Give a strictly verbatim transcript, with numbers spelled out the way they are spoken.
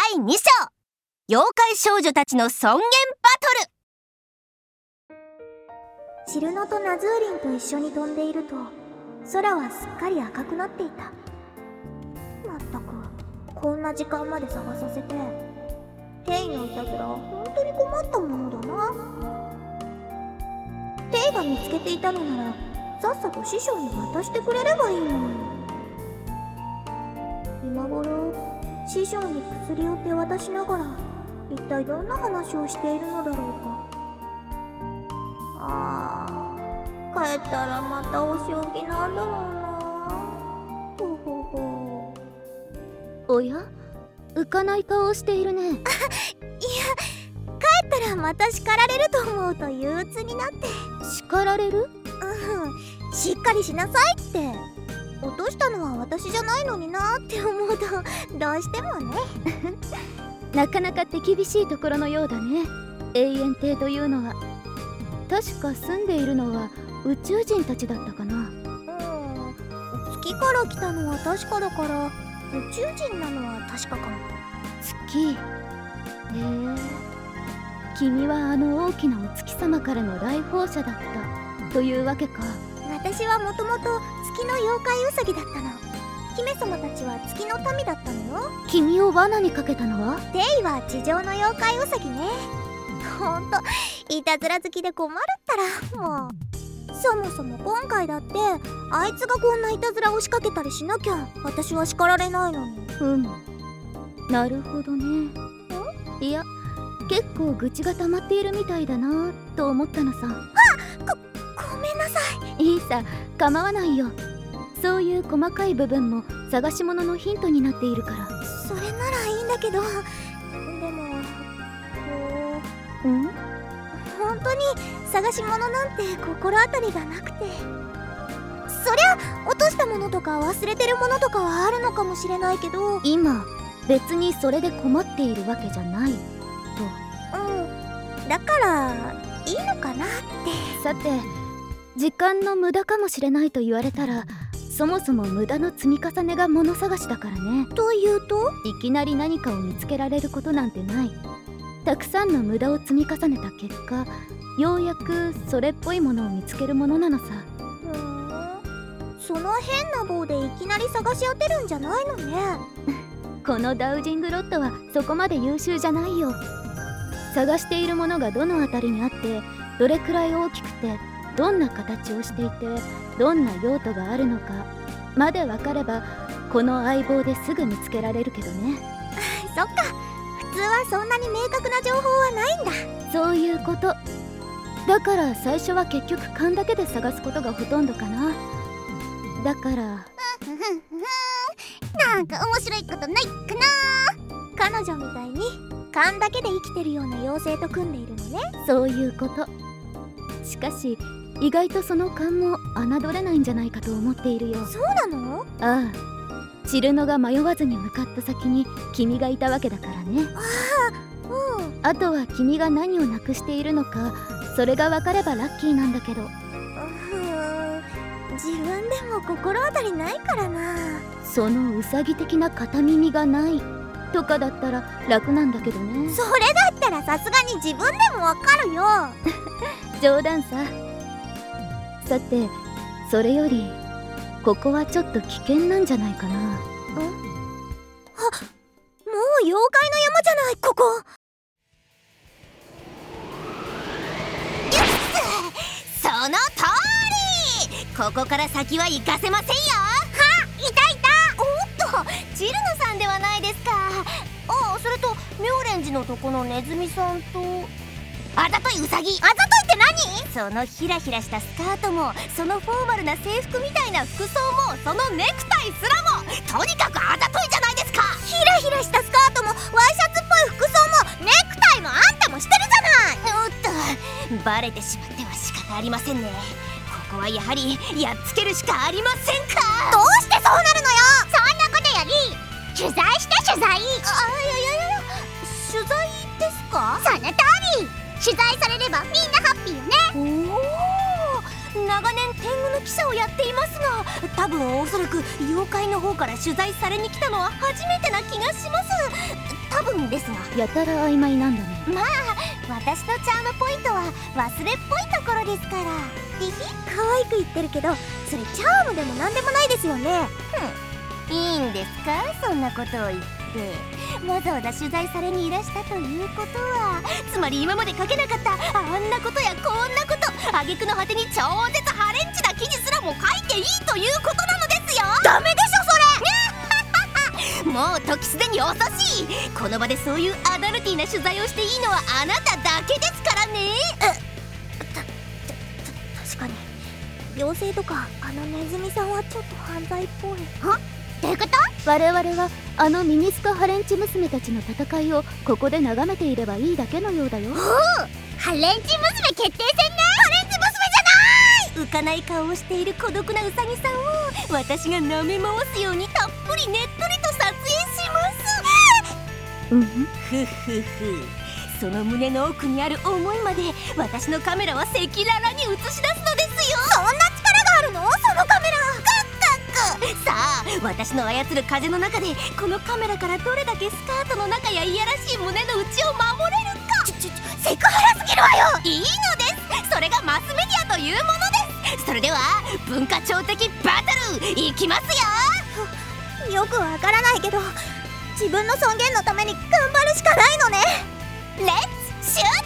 だいに章、妖怪少女たちの尊厳バトル。 チルノとナズーリンと一緒に飛んでいると、空はすっかり赤くなっていた。まったく、こんな時間まで探させて、テイのいたずらは本当に困ったものだな。テイが見つけていたのなら、さっさと師匠に渡してくれればいいのに。今頃、師匠に薬を手渡しながら、一体どんな話をしているのだろうか。ああ、帰ったらまたお仕置きなんだろうな。ほほほ。 おや、浮かない顔をしているね。 いや、帰ったらまた叱られると思うと憂鬱になって。 叱られる？ うん、しっかりしなさいって。落としたのは私じゃないのになって思うとどうしてもね。 なかなか手厳しいところのようだね、永遠帝というのは。確か住んでいるのは宇宙人たちだったかな。 うん、月から来たのは確かだから、宇宙人なのは確かかも。 月。へえ、君はあの大きなお月様からの来訪者だったというわけか。 私はもともと月の妖怪ウサギだったの。姫様たちは月の民だったのよ。 君を罠にかけたのは？ テイは地上の妖怪ウサギね。ほんといたずら好きで困るったら。もうそもそも今回だってあいつがこんないたずらを仕掛けたりしなきゃ私は叱られないのに。 うん、なるほどね。ん？いや、結構愚痴が溜まっているみたいだなと思ったのさ。 あ、ご、ごめんなさい。 いいさ、構わないよ。そういう細かい部分も探し物のヒントになっているから。 それならいいんだけど、でもこう、 うん？ 本当に探し物なんて心当たりがなくて。そりゃ落としたものとか忘れてるものとかはあるのかもしれないけど、 今別にそれで困っているわけじゃないと。 うん、だからいいのかなって。 さて、時間の無駄かもしれないと言われたら、そもそも無駄の積み重ねが物探しだからね。 というと？ いきなり何かを見つけられることなんてない。たくさんの無駄を積み重ねた結果、ようやくそれっぽいものを見つけるものなのさ。 ふーん、その変な棒でいきなり探し当てるんじゃないのね。 このダウジングロッドはそこまで優秀じゃないよ。探しているものがどの辺りにあって、どれくらい大きくて、どんな形をしていて、どんな用途があるのかまで分かれば、この相棒ですぐ見つけられるけどね。 そっか、普通はそんなに明確な情報はないんだ。 そういうこと。だから最初は結局勘だけで探すことがほとんどかな。だから、 ふふふふ、なんか面白いことないかな。彼女みたいに勘だけで生きてるような妖精と組んでいるのね。 そういうこと。しかし意外とその勘も侮れないんじゃないかと思っているよ。 そうなの？ ああ、チルノが迷わずに向かった先に君がいたわけだからね。 ああ、うん。 あとは君が何をなくしているのか、それが分かればラッキーなんだけど。 うーん、自分でも心当たりないからな。 そのウサギ的な片耳がないとかだったら楽なんだけどね。 それだったらさすがに自分でもわかるよ。 冗談さ。さて、それよりここはちょっと危険なんじゃないかな。ん？あ、もう妖怪の山じゃない、ここ。 その通り。ここから先は行かせませんよ。 はっ、いたいた。 おっと、チルノさんではないですか。ああ、それと妙蓮寺のとこのネズミさんと、あざといウサギ。 あざといって何？ そのヒラヒラしたスカートも、そのフォーマルな制服みたいな服装も、そのネクタイすらも、とにかくあざといじゃないですか。 ヒラヒラしたスカートもワイシャツっぽい服装もネクタイもあんたもしてるじゃない。 おっと、バレてしまっては仕方ありませんね。ここはやはりやっつけるしかありませんか。 どうしてそうなるのよ。そんなことより取材して取材。あ、いやいやいや、 取材ですか？ その通り。取材されればみんなハッピーよね。 おお、長年天狗の記者をやっていますが、多分おそらく妖怪の方から取材されに来たのは初めてな気がします。 多分ですが。 やたら曖昧なんだね。 まあ私のチャームポイントは忘れっぽいところですから。 ひひ、可愛く言ってるけど、それチャームでもなんでもないですよね。 いいんですか、そんなことを言って。わざわざ取材されにいらしたということは、つまり今まで書けなかったあんなことやこんなこと、挙句の果てに超絶ハレンチな記事すらも書いていいということなのですよ。 ダメでしょそれもう時すでに遅し。この場でそういうアダルティーな取材をしていいのはあなただけですからね。 た、た、確かに妖精とかあのネズミさんはちょっと犯罪っぽい。 は？どういうこと？ 我々はあのミニスカハレンチ娘たちの戦いをここで眺めていればいいだけのようだよ。 おお、ハレンチ娘決定戦ね。ハレンチ娘じゃない！浮かない顔をしている孤独なウサギさんを私が舐め回すようにたっぷりねっとりと撮影します。 うんふふふ、その胸の奥にある思いまで私のカメラは赤裸々に映し出すのですよ。 そんな力があるの？そのカメラ。 さあ、私の操る風の中でこのカメラからどれだけスカートの中やいやらしい胸の内を守れるか。 ちょちょちょセクハラすぎるわよ。 いいのです、それがマスメディアというものです。それでは文化庁的バトルいきますよ。 よくわからないけど、自分の尊厳のために頑張るしかないのね。 レッツシュート。